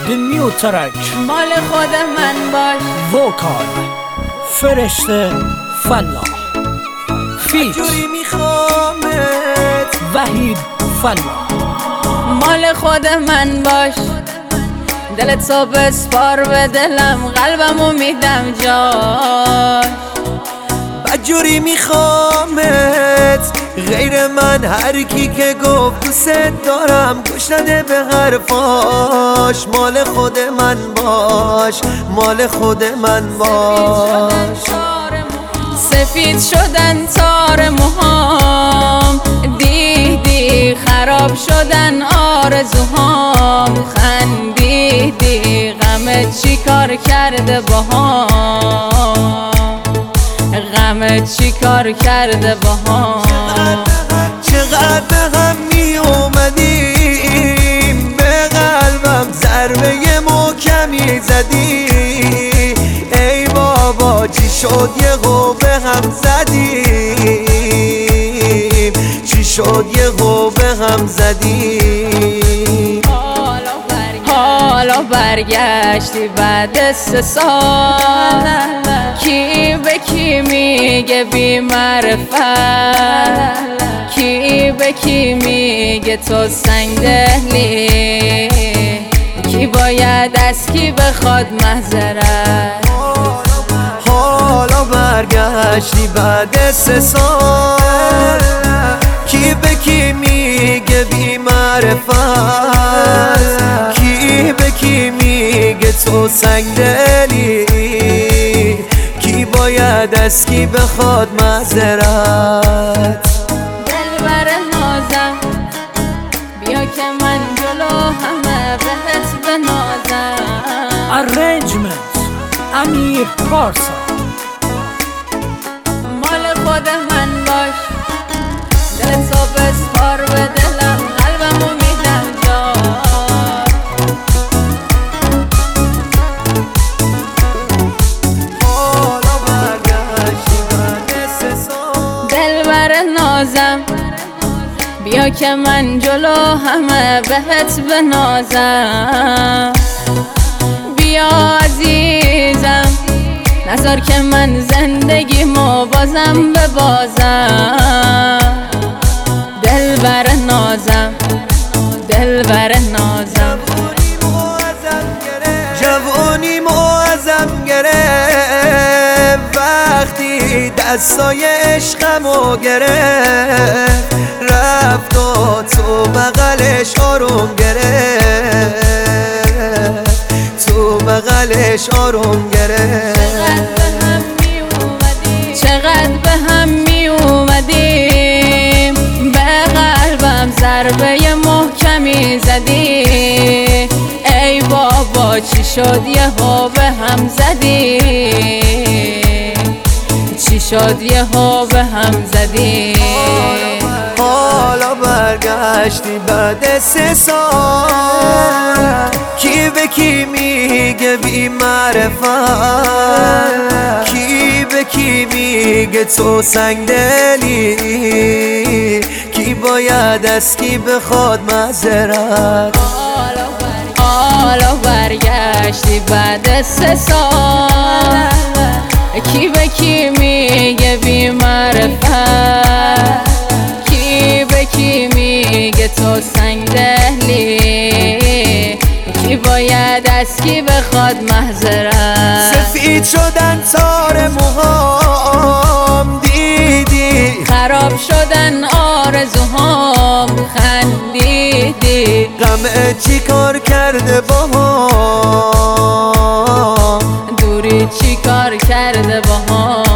The new track مال خود من باش. Vocal فرشته فلاح فیت جوری میخوامت وحید فلاح. مال خود من باش، دلت تو بسپار به دلم، قلبمو میدم جاش. بدجوری میخوامت غیر من هر کی که گفت دوست دارم گوش نده به حرفاش. مال خود من باش، مال خود من باش. سفید شدن تار موهام، دیدی خراب شدن آرزوهام. خندیدی غمت چی کار کرده باهام، غمت چی کار کرده باهام. چقدر به هم می اومدیم، به قلبم ضربه محکمی زدی. ای بابا چی شد یهو به هم زدیم، چی شد یهو به هم زدیم. حالا برگشتی بعد 3 سال، کی به کی میگه بی معرفت، کی به کی میگه تو سنگ دلی، کی باید از کی بخواد معذرت. حالا برگشتی بعد 3 سال، کی به کی میگه بی معرفت، کی به کی میگه تو سنگ دلی، کی باید از کی بخواد معذرت. دلبر نازم بیا که من جلو همه بهت بنازم. Arrangement امیر پارسا. مال خود من باش، دلت تو بسپار به دلم، قلبمو میدم جاش. حالا برگشتی بعد 3 سال، دلبر نازم بیا که من جلو همه بهت بنازم. بیا عزیزم نذار که من زندگیمو بازم ببازم. دلبر نازم، دلبر نازم. جوونیمو ازم گرفت، وقتی دستای عشقمو گرفت، رفت و تو بغلش آروم گرفت، تو بغلش آروم گرفت. چقدر به هم می اومدیم، به قلبم ضربه محکمی زدی. ای بابا چی شد یهو به هم زدی، چی شد یهو به هم زدی. حالا برگشتی بعد 3 سال، کی به کی میگه بی معرفت، کی به کی میگه تو سنگ دلی، کی باید از کی بخواد معذرت. حالا برگشتی بعد 3 سال، کی به کی میگه بی معرفت، کی به کی میگه تو سنگ دلی، کی باید از کی بخواد معذرت. سفید شدن تار موهام، دیدی خراب شدن آرزوهام. خندیدی غمت چی کار کرده باهام، دوری چی کار کرده باهام.